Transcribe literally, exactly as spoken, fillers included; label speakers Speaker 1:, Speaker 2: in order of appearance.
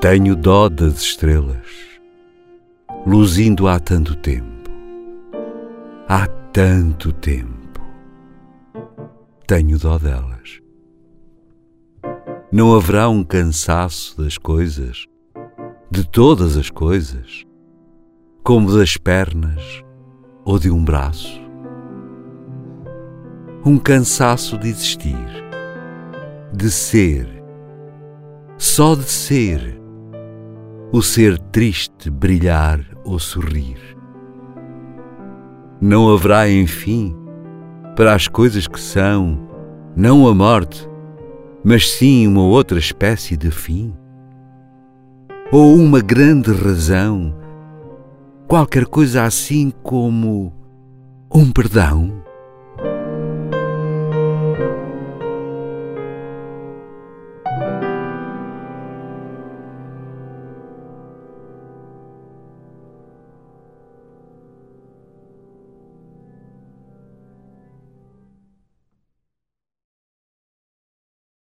Speaker 1: Tenho dó das estrelas, luzindo há tanto tempo, há tanto tempo. Tenho dó delas. Não haverá um cansaço das coisas, de todas as coisas, como das pernas ou de um braço? Um cansaço de existir, de ser, só de ser, o ser triste brilhar ou sorrir. Não haverá, enfim, para as coisas que são, não a morte, mas sim uma outra espécie de fim? Ou uma grande razão, qualquer coisa assim como um perdão?